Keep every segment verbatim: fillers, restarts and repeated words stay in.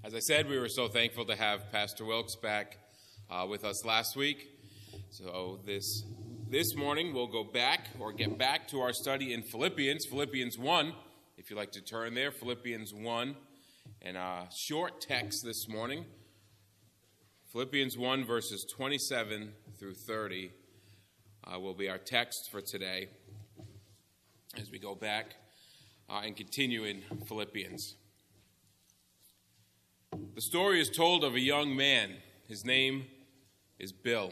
As I said, we were so thankful to have Pastor Wilkes back uh, with us last week. So this this morning we'll go back or get back to our study in Philippians, Philippians one, if you'd like to turn there, Philippians one, and a short text this morning, Philippians one, verses twenty-seven through thirty uh, will be our text for today as we go back uh, and continue in Philippians. The story is told of a young man. His name is Bill.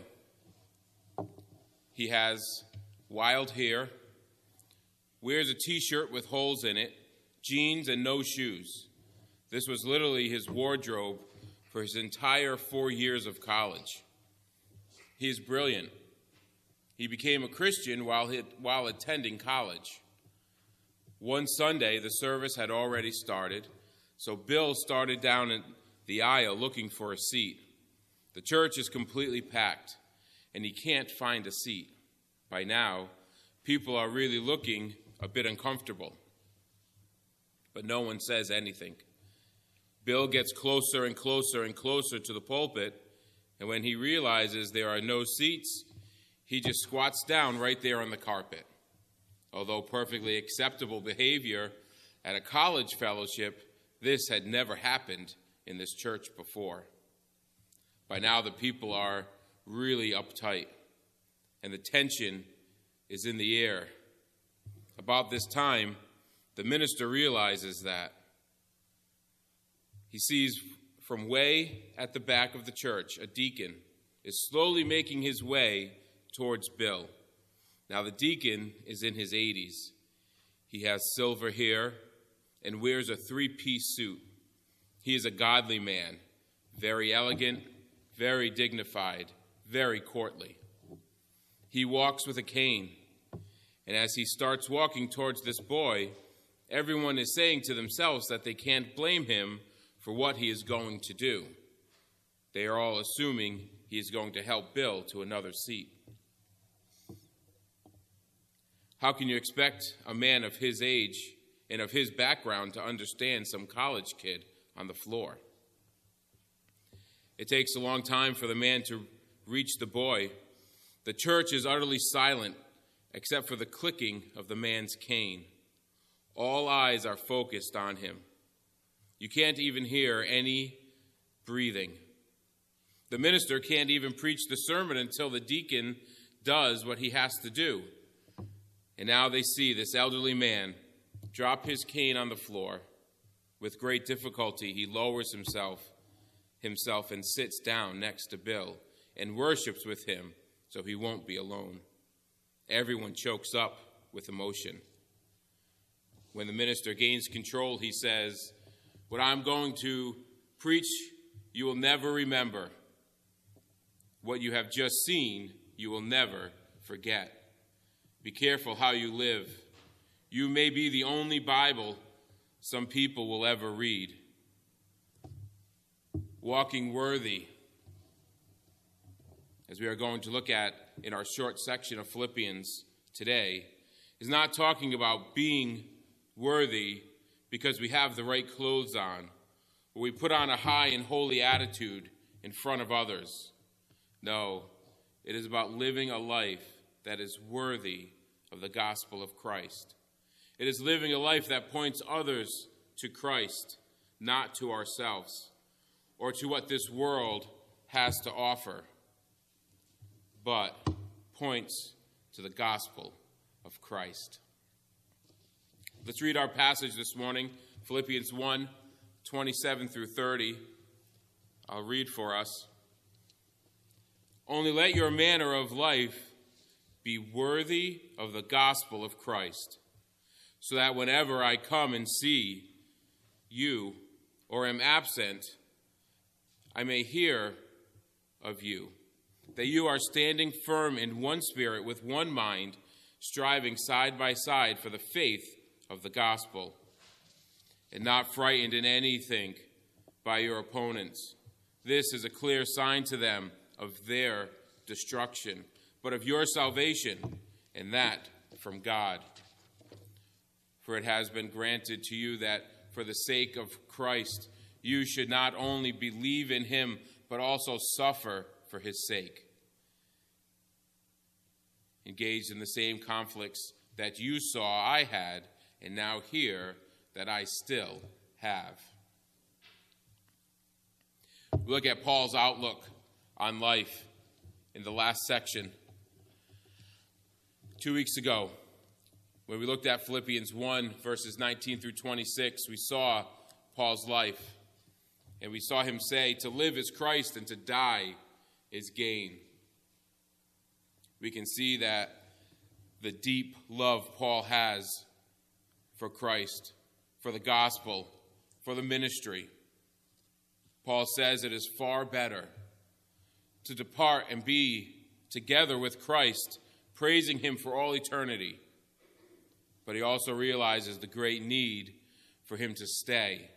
He has wild hair, wears a t-shirt with holes in it, jeans, and no shoes. This was literally his wardrobe for his entire four years of college. He is brilliant. He became a Christian while, he, while attending college. One Sunday, the service had already started, so Bill started down in the aisle looking for a seat. The church is completely packed, and he can't find a seat. By now, people are really looking a bit uncomfortable, but no one says anything. Bill gets closer and closer and closer to the pulpit, and when he realizes there are no seats, he just squats down right there on the carpet. Although perfectly acceptable behavior at a college fellowship, this had never happened in this church before. By now, the people are really uptight, and the tension is in the air. About this time, the minister realizes that. He sees from way at the back of the church, a deacon is slowly making his way towards Bill. Now, the deacon is in his eighties. He has silver hair and wears a three-piece suit. He is a godly man, very elegant, very dignified, very courtly. He walks with a cane, and as he starts walking towards this boy, everyone is saying to themselves that they can't blame him for what he is going to do. They are all assuming he is going to help Bill to another seat. How can you expect a man of his age and of his background to understand some college kid on the floor? It takes a long time for the man to reach the boy. The church is utterly silent except for the clicking of the man's cane. All eyes are focused on him. You can't even hear any breathing. The minister can't even preach the sermon until the deacon does what he has to do. And now they see this elderly man drop his cane on the floor. With great difficulty, he lowers himself, himself and sits down next to Bill and worships with him so he won't be alone. Everyone chokes up with emotion. When the minister gains control, he says, "What I'm going to preach, you will never remember. What you have just seen, you will never forget. Be careful how you live. You may be the only Bible some people will ever read." Walking worthy, as we are going to look at in our short section of Philippians today, is not talking about being worthy because we have the right clothes on, or we put on a high and holy attitude in front of others. No, it is about living a life that is worthy of the gospel of Christ. It is living a life that points others to Christ, not to ourselves or to what this world has to offer, but points to the gospel of Christ. Let's read our passage this morning, Philippians one, twenty-seven through thirty. I'll read for us. "Only let your manner of life be worthy of the gospel of Christ, so that whenever I come and see you or am absent, I may hear of you, that you are standing firm in one spirit with one mind, striving side by side for the faith of the gospel, and not frightened in anything by your opponents. This is a clear sign to them of their destruction, but of your salvation, and that from God. For it has been granted to you that for the sake of Christ you should not only believe in him, but also suffer for his sake. Engaged in the same conflicts that you saw I had, and now hear that I still have. We look at Paul's outlook on life in the last section. Two weeks ago, when we looked at Philippians one, verses nineteen through twenty-six, we saw Paul's life. And we saw him say, to live is Christ and to die is gain. We can see that the deep love Paul has for Christ, for the gospel, for the ministry. Paul says it is far better to depart and be together with Christ, praising him for all eternity. But he also realizes the great need for him to stay.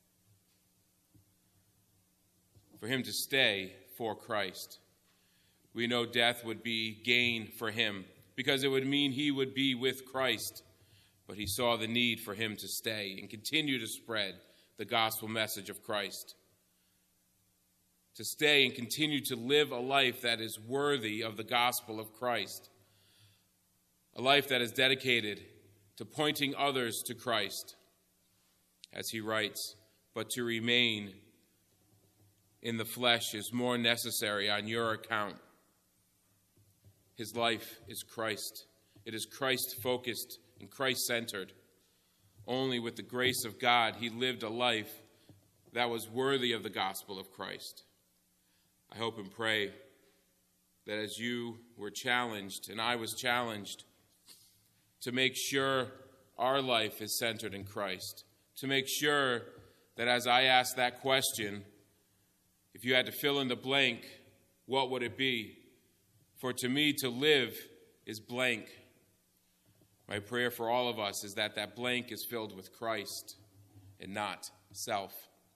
For him to stay for Christ. We know death would be gain for him because it would mean he would be with Christ. But he saw the need for him to stay and continue to spread the gospel message of Christ. To stay and continue to live a life that is worthy of the gospel of Christ. A life that is dedicated to pointing others to Christ. As he writes, but to remain in the flesh is more necessary on your account. His life is Christ. It is Christ-focused and Christ-centered. Only with the grace of God, he lived a life that was worthy of the gospel of Christ. I hope and pray that as you were challenged and I was challenged to make sure our life is centered in Christ, to make sure that as I ask that question, if you had to fill in the blank, what would it be? For to me, to live is blank. My prayer for all of us is that that blank is filled with Christ and not self.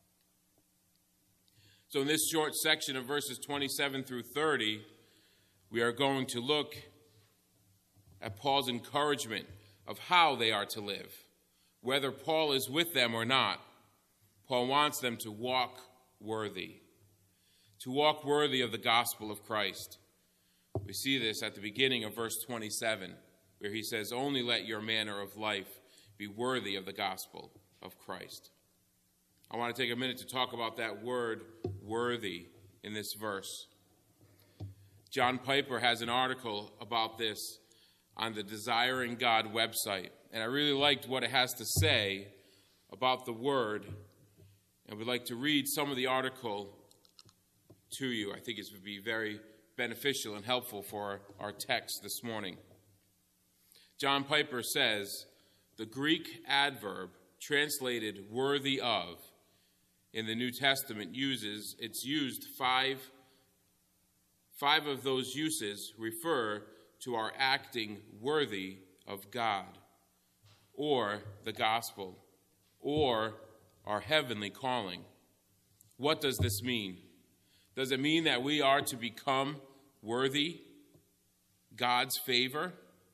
So in this short section of verses twenty-seven through thirty, we are going to look at Paul's encouragement of how they are to live. Whether Paul is with them or not, Paul wants them to walk worthy. To walk worthy of the gospel of Christ. We see this at the beginning of verse twenty-seven, where he says, only let your manner of life be worthy of the gospel of Christ. I want to take a minute to talk about that word, worthy, in this verse. John Piper has an article about this on the Desiring God website, and I really liked what it has to say about the word, and would like to read some of the article to you. I think it would be very beneficial and helpful for our text this morning. John Piper says, the Greek adverb translated worthy of in the New Testament uses, it's used five, five of those uses refer to our acting worthy of God, or the gospel, or our heavenly calling. What does this mean? Does it mean that we are to become worthy God's favor?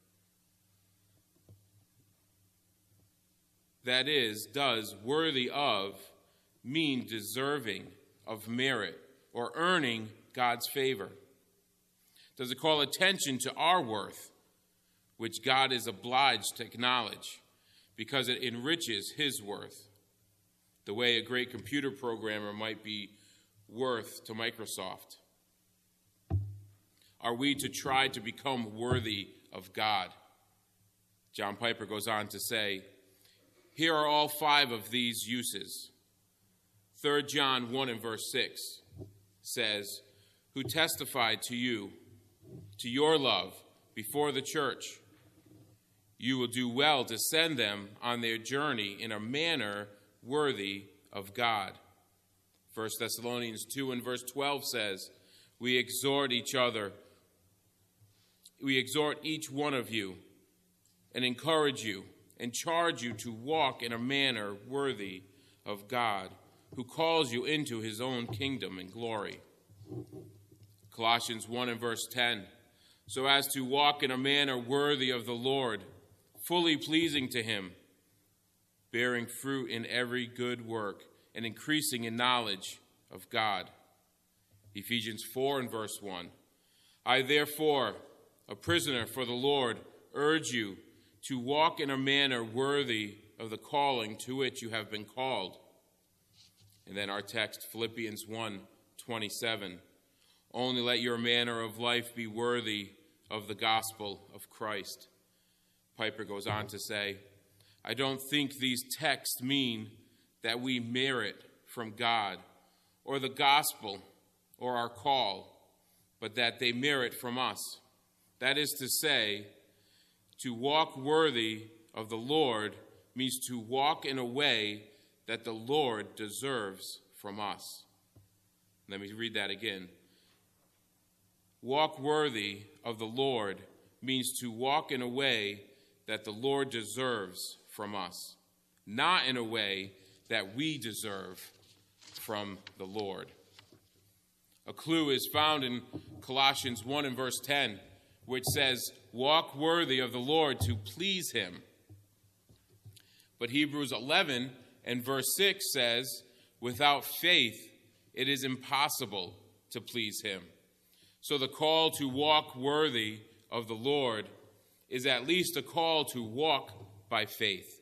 That is, does worthy of mean deserving of merit or earning God's favor? Does it call attention to our worth, which God is obliged to acknowledge because it enriches his worth, the way a great computer programmer might be worth to Microsoft? Are we to try to become worthy of God? John Piper goes on to say, here are all five of these uses. Third John one and verse six says, who testified to you, to your love before the church. You will do well to send them on their journey in a manner worthy of God. First Thessalonians two and verse twelve says, we exhort each other, we exhort each one of you and encourage you and charge you to walk in a manner worthy of God, who calls you into his own kingdom and glory. Colossians one and verse ten, so as to walk in a manner worthy of the Lord, fully pleasing to him, bearing fruit in every good work and increasing in knowledge of God. Ephesians four and verse one. I therefore, a prisoner for the Lord, urge you to walk in a manner worthy of the calling to which you have been called. And then our text, Philippians one twenty-seven. Only let your manner of life be worthy of the gospel of Christ. Piper goes on to say, I don't think these texts mean that we merit from God or the gospel or our call, but that they merit from us. That is to say, to walk worthy of the Lord means to walk in a way that the Lord deserves from us. Let me read that again. Walk worthy of the Lord means to walk in a way that the Lord deserves from us, not in a way that we deserve from the Lord. A clue is found in Colossians one and verse ten, which says, walk worthy of the Lord to please him. But Hebrews eleven and verse six says, without faith it is impossible to please him. So the call to walk worthy of the Lord is at least a call to walk by faith.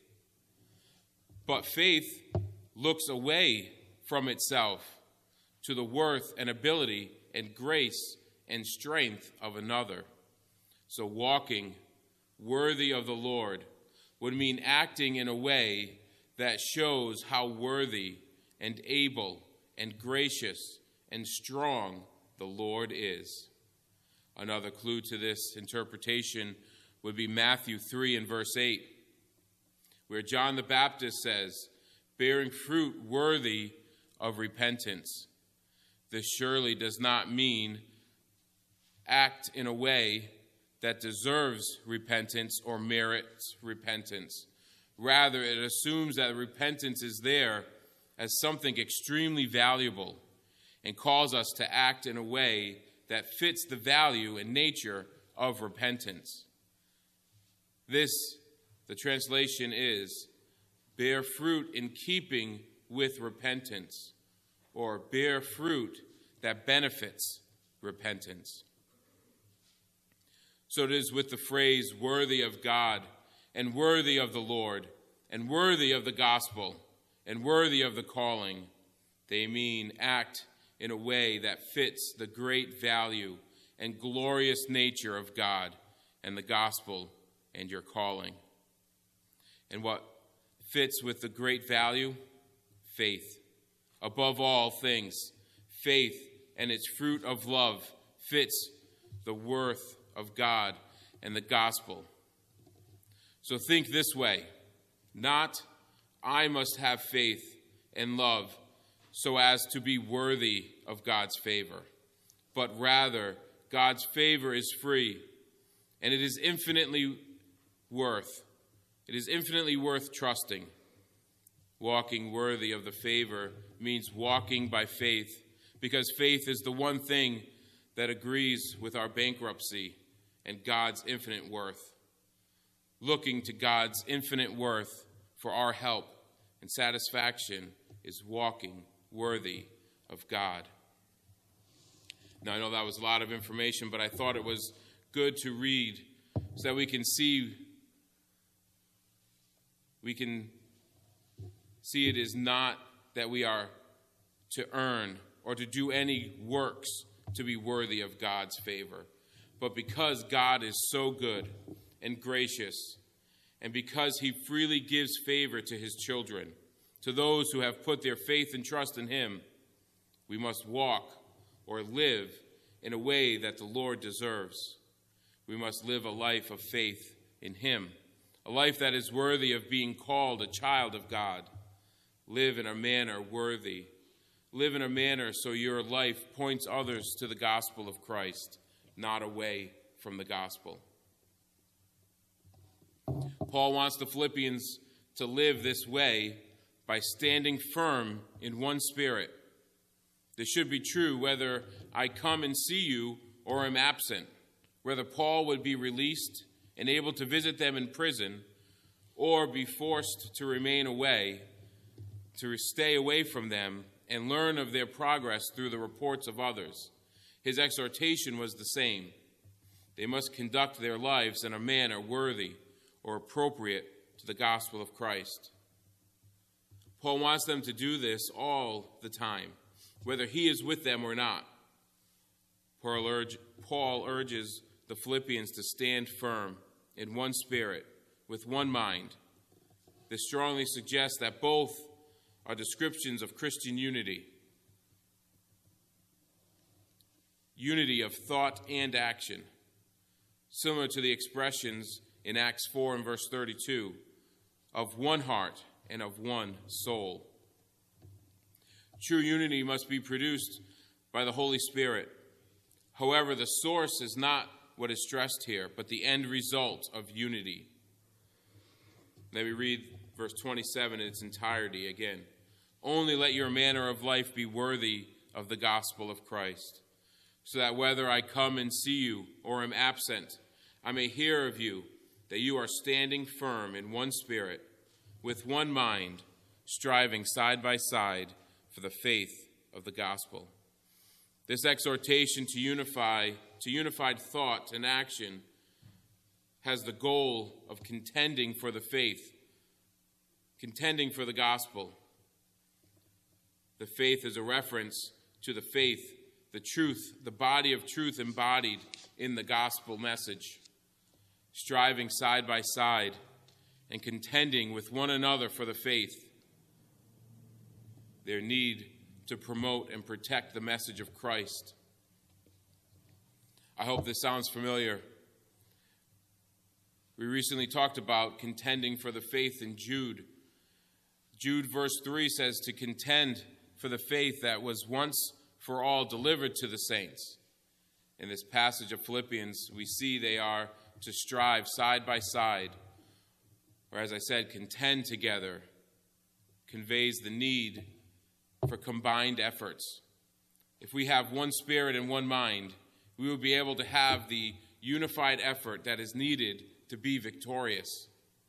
But faith looks away from itself to the worth and ability and grace and strength of another. So walking worthy of the Lord would mean acting in a way that shows how worthy and able and gracious and strong the Lord is. Another clue to this interpretation would be Matthew three and verse eight, where John the Baptist says, bearing fruit worthy of repentance. This surely does not mean act in a way that deserves repentance or merits repentance. Rather, it assumes that repentance is there as something extremely valuable and calls us to act in a way that fits the value and nature of repentance. This, the translation is, bear fruit in keeping with repentance, or bear fruit that benefits repentance. So it is with the phrase worthy of God and worthy of the Lord and worthy of the gospel and worthy of the calling. They mean act in a way that fits the great value and glorious nature of God and the gospel and your calling. And what fits with the great value? Faith. Above all things, faith and its fruit of love fits the worth of God and the gospel. So think this way, not I must have faith and love so as to be worthy of God's favor, but rather God's favor is free, and it is infinitely worth, it is infinitely worth trusting. Walking worthy of the favor means walking by faith, because faith is the one thing that agrees with our bankruptcy and God's infinite worth. Looking to God's infinite worth for our help and satisfaction is walking worthy of God. Now, I know that was a lot of information, but I thought it was good to read so that we can see, we can see it is not that we are to earn or to do any works to be worthy of God's favor, but because God is so good and gracious, and because he freely gives favor to his children, to those who have put their faith and trust in him, we must walk or live in a way that the Lord deserves. We must live a life of faith in him, a life that is worthy of being called a child of God. Live in a manner worthy. Live in a manner so your life points others to the gospel of Christ, not away from the gospel. Paul wants the Philippians to live this way by standing firm in one spirit. This should be true whether I come and see you or am absent, whether Paul would be released and able to visit them in prison or be forced to remain away. to stay away from them and learn of their progress through the reports of others. His exhortation was the same. They must conduct their lives in a manner worthy or appropriate to the gospel of Christ. Paul wants them to do this all the time, whether he is with them or not. Paul, urge, Paul urges the Philippians to stand firm in one spirit, with one mind. This strongly suggests that both are descriptions of Christian unity. Unity of thought and action, similar to the expressions in Acts four and verse thirty-two, of one heart and of one soul. True unity must be produced by the Holy Spirit. However, the source is not what is stressed here, but the end result of unity. Let me read verse twenty-seven in its entirety again. Only let your manner of life be worthy of the gospel of Christ, so that whether I come and see you or am absent, I may hear of you that you are standing firm in one spirit, with one mind, striving side by side for the faith of the gospel. This exhortation to unify, to unified thought and action has the goal of contending for the faith, contending for the gospel. The faith is a reference to the faith, the truth, the body of truth embodied in the gospel message, striving side by side and contending with one another for the faith, their need to promote and protect the message of Christ. I hope this sounds familiar. We recently talked about contending for the faith in Jude. Jude verse three says to contend for the faith that was once for all delivered to the saints. In this passage of Philippians, we see they are to strive side by side, or as I said, contend together, conveys the need for combined efforts. If we have one spirit and one mind, we will be able to have the unified effort that is needed to be victorious.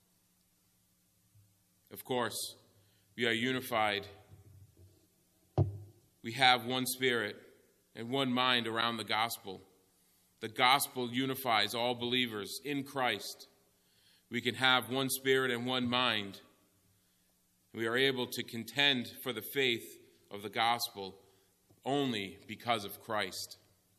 Of course, we are unified. We have one spirit and one mind around the gospel. The gospel unifies all believers in Christ. We can have one spirit and one mind. We are able to contend for the faith of the gospel only because of Christ.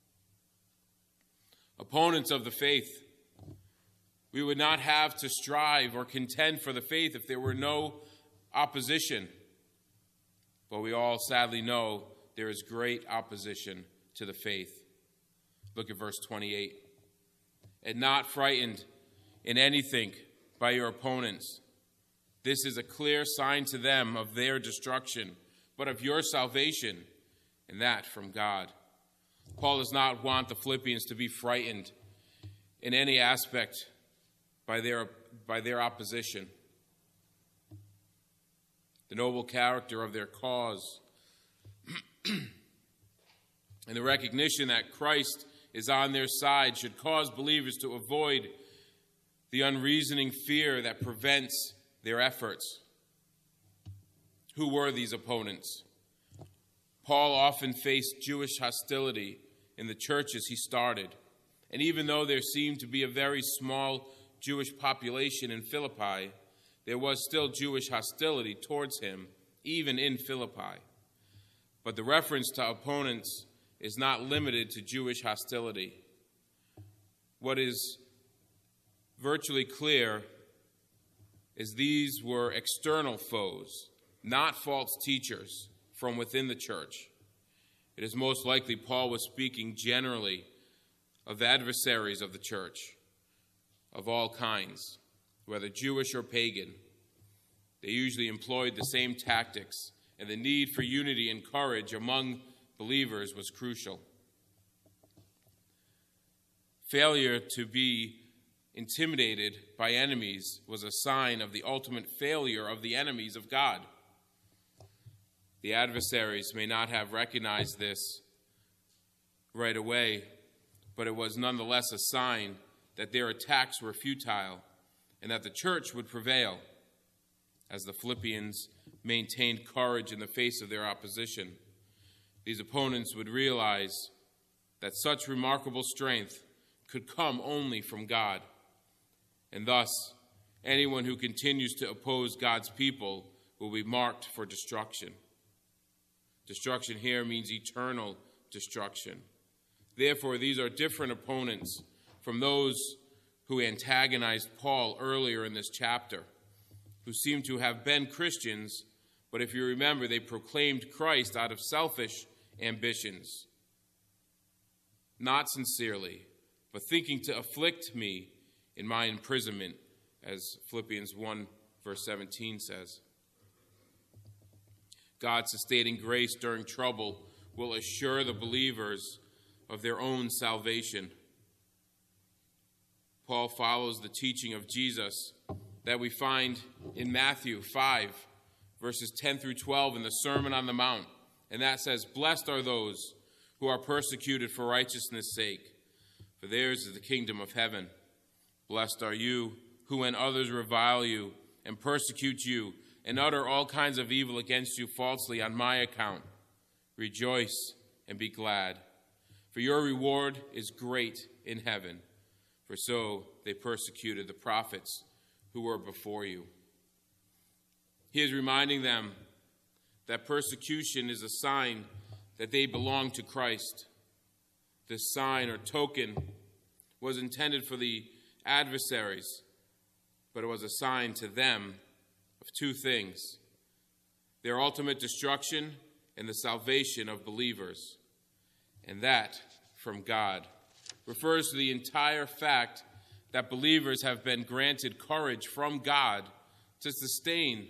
Opponents of the faith, we would not have to strive or contend for the faith if there were no opposition. But we all sadly know there is great opposition to the faith. Look at verse twenty-eight. And not frightened in anything by your opponents. This is a clear sign to them of their destruction, but of your salvation, and that from God. Paul does not want the Philippians to be frightened in any aspect by their, by their opposition. The noble character of their cause and the recognition that Christ is on their side should cause believers to avoid the unreasoning fear that prevents their efforts. Who were these opponents? Paul often faced Jewish hostility in the churches he started, and even though there seemed to be a very small Jewish population in Philippi, there was still Jewish hostility towards him, even in Philippi. But the reference to opponents is not limited to Jewish hostility. What is virtually clear is these were external foes, not false teachers from within the church. It is most likely Paul was speaking generally of adversaries of the church of all kinds, whether Jewish or pagan. They usually employed the same tactics, and the need for unity and courage among believers was crucial. Failure to be intimidated by enemies was a sign of the ultimate failure of the enemies of God. The adversaries may not have recognized this right away, but it was nonetheless a sign that their attacks were futile and that the church would prevail. as the Philippians maintained courage in the face of their opposition, these opponents would realize that such remarkable strength could come only from God. And thus, anyone who continues to oppose God's people will be marked for destruction. Destruction here means eternal destruction. Therefore, these are different opponents from those who antagonized Paul earlier in this chapter, who seem to have been Christians, but if you remember, they proclaimed Christ out of selfish ambitions, not sincerely, but thinking to afflict me in my imprisonment, as Philippians one, verse seventeen says. God's sustaining grace during trouble will assure the believers of their own salvation. Paul follows the teaching of Jesus that we find in Matthew five, verses ten through twelve in the Sermon on the Mount. And that says, "Blessed are those who are persecuted for righteousness' sake, for theirs is the kingdom of heaven. Blessed are you who, when others revile you and persecute you and utter all kinds of evil against you falsely on my account. Rejoice and be glad, for your reward is great in heaven. For so they persecuted the prophets who were before you." He is reminding them that persecution is a sign that they belong to Christ. This sign or token was intended for the adversaries, but it was a sign to them of two things: their ultimate destruction and the salvation of believers. And that, from God, refers to the entire fact that believers have been granted courage from God to sustain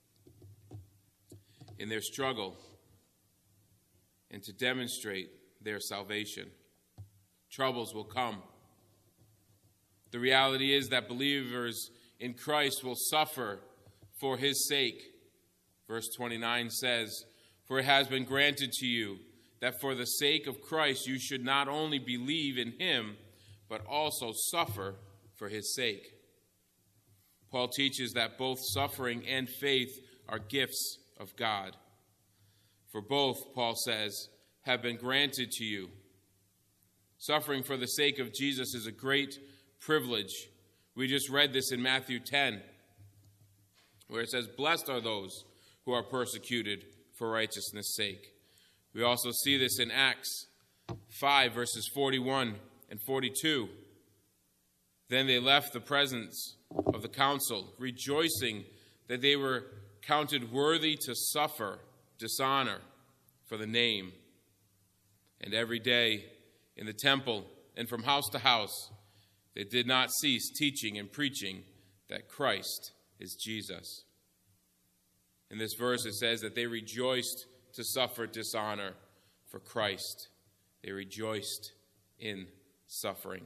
in their struggle and to demonstrate their salvation. Troubles will come. The reality is that believers in Christ will suffer for his sake. Verse twenty-nine says, "For it has been granted to you that for the sake of Christ you should not only believe in him, but also suffer for his sake." Paul teaches that both suffering and faith are gifts of God. For both, Paul says, have been granted to you. Suffering for the sake of Jesus is a great privilege. We just read this in Matthew ten, where it says, "Blessed are those who are persecuted for righteousness' sake." We also see this in Acts five, verses forty-one and forty-two. "Then they left the presence of the council, rejoicing that they were counted worthy to suffer dishonor for the name. And every day in the temple and from house to house, they did not cease teaching and preaching that Christ is Jesus." In this verse it says that they rejoiced to suffer dishonor for Christ. They rejoiced in suffering.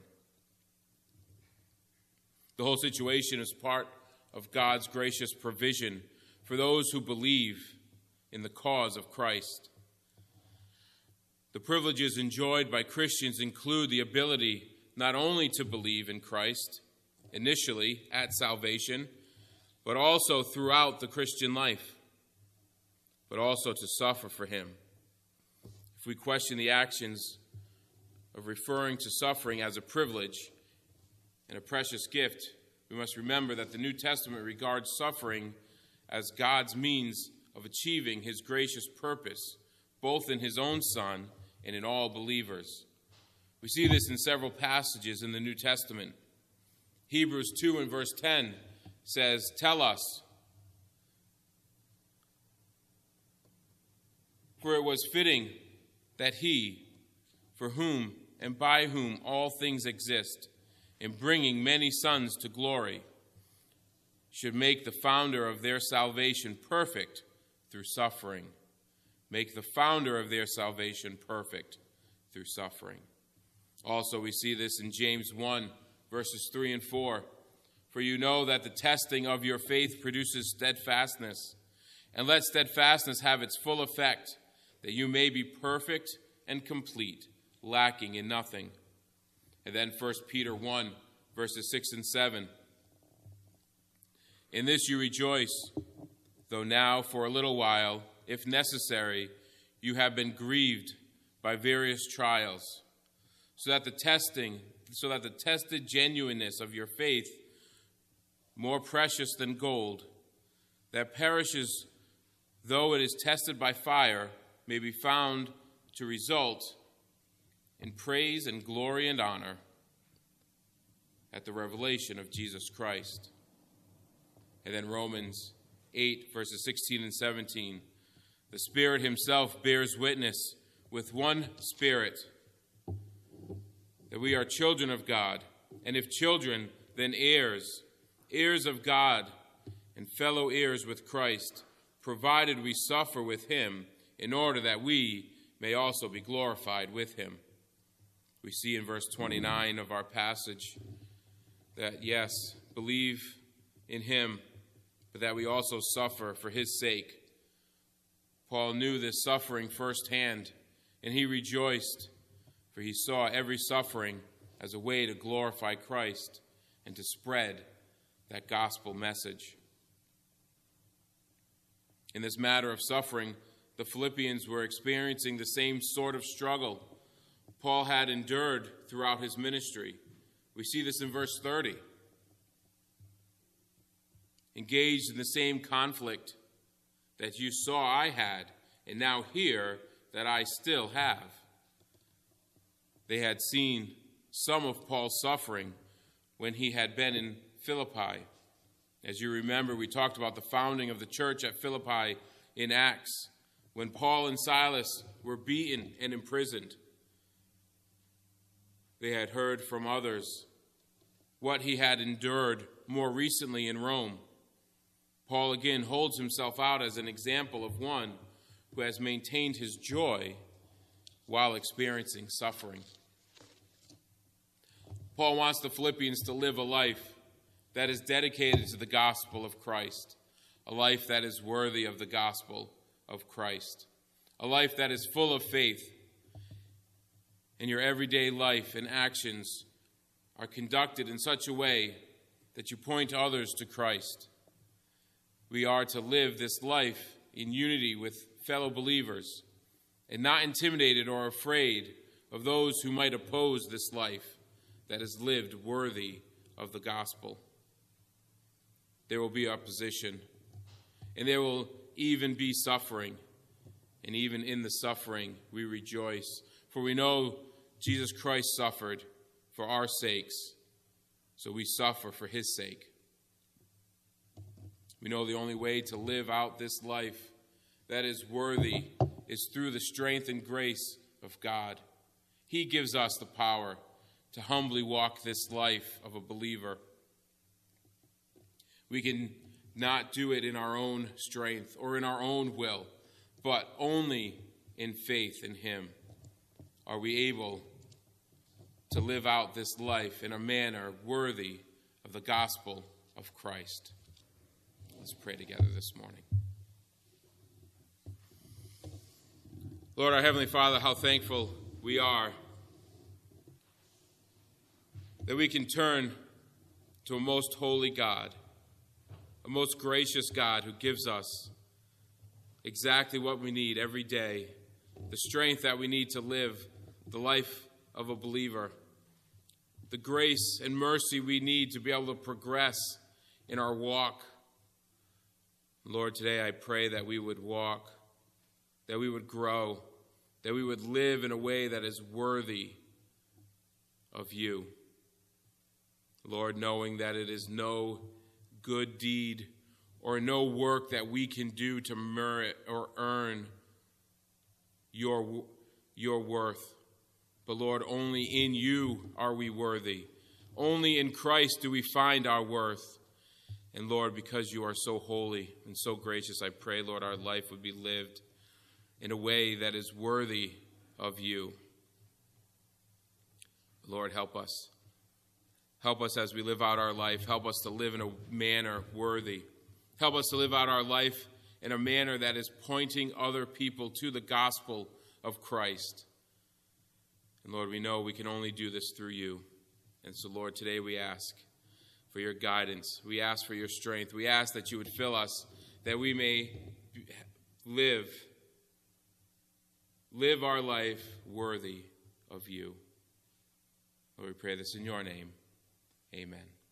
The whole situation is part of God's gracious provision for those who believe in the cause of Christ. The privileges enjoyed by Christians include the ability not only to believe in Christ initially at salvation, but also throughout the Christian life, but also to suffer for him. If we question the actions of referring to suffering as a privilege and a precious gift, we must remember that the New Testament regards suffering as God's means of achieving his gracious purpose, both in his own Son and in all believers. We see this in several passages in the New Testament. Hebrews two and verse ten says, "Tell us, for it was fitting that he, for whom and by whom all things exist, in bringing many sons to glory, should make the founder of their salvation perfect through suffering." Make the founder of their salvation perfect through suffering. Also, we see this in James one, verses three and four. "For you know that the testing of your faith produces steadfastness, and let steadfastness have its full effect, that you may be perfect and complete, lacking in nothing." And then First Peter one, verses six and seven. "In this you rejoice, though now for a little while, if necessary, you have been grieved by various trials, so that the testing, so that the tested genuineness of your faith, more precious than gold, that perishes though it is tested by fire, may be found to result in praise and glory and honor at the revelation of Jesus Christ. And then Romans eight, verses sixteen and seventeen. The Spirit himself bears witness with one Spirit that we are children of God, and if children, then heirs, heirs of God and fellow heirs with Christ, provided we suffer with him in order that we may also be glorified with him. We see in verse twenty-nine of our passage that, yes, believe in him, but that we also suffer for his sake. Paul knew this suffering firsthand, and he rejoiced, for he saw every suffering as a way to glorify Christ and to spread that gospel message. In this matter of suffering, the Philippians were experiencing the same sort of struggle Paul had endured throughout his ministry. We see this in verse thirty. Engaged in the same conflict that you saw I had, and now hear that I still have. They had seen some of Paul's suffering when he had been in Philippi. As you remember, we talked about the founding of the church at Philippi in Acts, when Paul and Silas were beaten and imprisoned. They had heard from others what he had endured more recently in Rome. Paul again holds himself out as an example of one who has maintained his joy while experiencing suffering. Paul wants the Philippians to live a life that is dedicated to the gospel of Christ, a life that is worthy of the gospel of Christ, a life that is full of faith. And your everyday life and actions are conducted in such a way that you point others to Christ. We are to live this life in unity with fellow believers and not intimidated or afraid of those who might oppose this life that is lived worthy of the gospel. There will be opposition, and there will even be suffering. And even in the suffering, we rejoice, for we know Jesus Christ suffered for our sakes, so we suffer for his sake. We know the only way to live out this life that is worthy is through the strength and grace of God. He gives us the power to humbly walk this life of a believer. We can not do it in our own strength or in our own will, but only in faith in him are we able to live out this life in a manner worthy of the gospel of Christ. Let's pray together this morning. Lord, our Heavenly Father, how thankful we are that we can turn to a most holy God, a most gracious God who gives us exactly what we need every day, the strength that we need to live the life of a believer, the grace and mercy we need to be able to progress in our walk. Lord, today I pray that we would walk, that we would grow, that we would live in a way that is worthy of you. Lord, knowing that it is no good deed or no work that we can do to merit or earn your, your worth. But Lord, only in you are we worthy. Only in Christ do we find our worth. And Lord, because you are so holy and so gracious, I pray, Lord, our life would be lived in a way that is worthy of you. Lord, help us. Help us as we live out our life. Help us to live in a manner worthy. Help us to live out our life in a manner that is pointing other people to the gospel of Christ. And Lord, we know we can only do this through you. And so, Lord, today we ask for your guidance. We ask for your strength. We ask that you would fill us, that we may live, live our life worthy of you. Lord, we pray this in your name. Amen.